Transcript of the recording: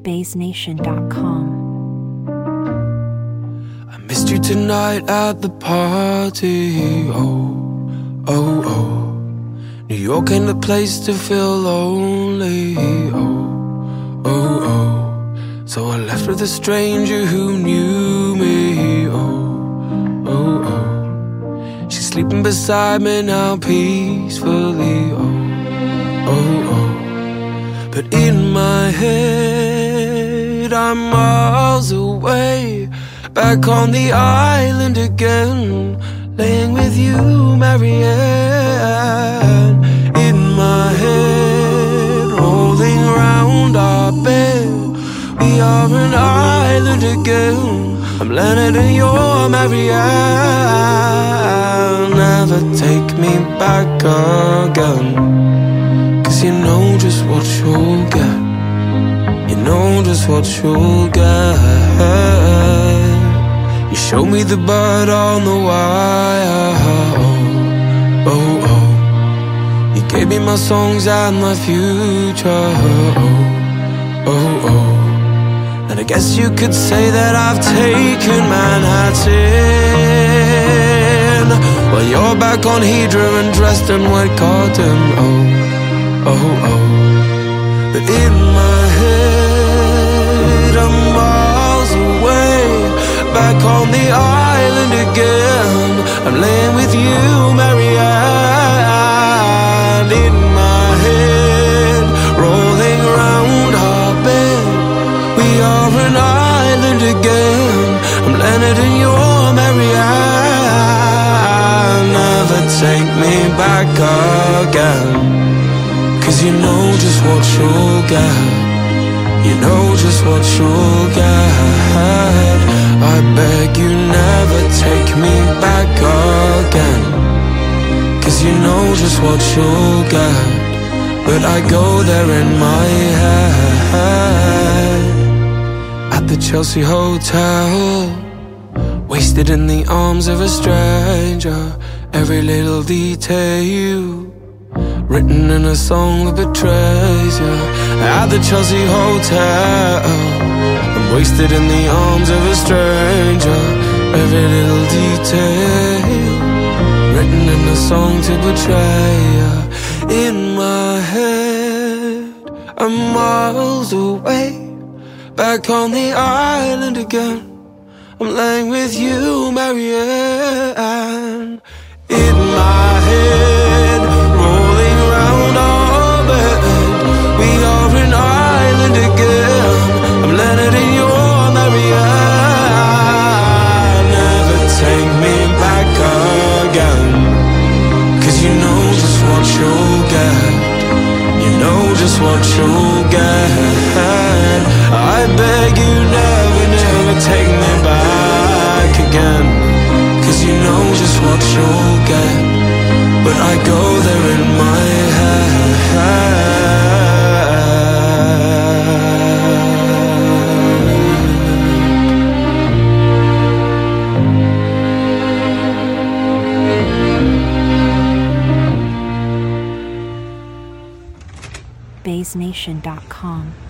BaseNation.com. I missed you tonight at the party. Oh, oh, oh. New York ain't the place to feel lonely. Oh, oh, oh. So I left with a stranger who knew me. Oh, oh, oh. She's sleeping beside me now peacefully. Oh, oh, oh. But in my head I'm miles away, back on the island again, laying with you, Marianne. In my head, rolling around our bed, we are an island again. I'm Leonard and you're Marianne. Never take me back again, 'cause you know just what you'll get. You know just what you'll get. You showed me the bird on the wire. Oh, oh, oh. You gave me my songs and my future. Oh, oh, oh. And I guess you could say that I've taken Manhattan. Well, you're back on Hydra and dressed in white cotton. Oh, oh, oh. But in my head I'm miles away, back on the island again. I'm laying with you, Marianne. In my head, rolling around our bed, we are an island again. I'm Leonard and you're Marianne. Never take me back again, 'cause you know just what you'll get. You know just what you'll get. I beg you never take me back again, 'cause you know just what you'll get. But I go there in my head. At the Chelsea Hotel, wasted in the arms of a stranger. Every little detail written in a song that betrays you. At the Chelsea Hotel, I'm wasted in the arms of a stranger. Every little detail written in a song to betray you. In my head, I'm miles away, back on the island again. I'm laying with you, Marianne. In my head, rolling around our bed, we are an island again. I'm Leonard and you're Marianne. Never take me back again, 'cause you know just what you'll get. You know just what you'll get. I beg you never, never take me back again, 'cause you know just what you'll get. But I go there in my head. BaseNation.com.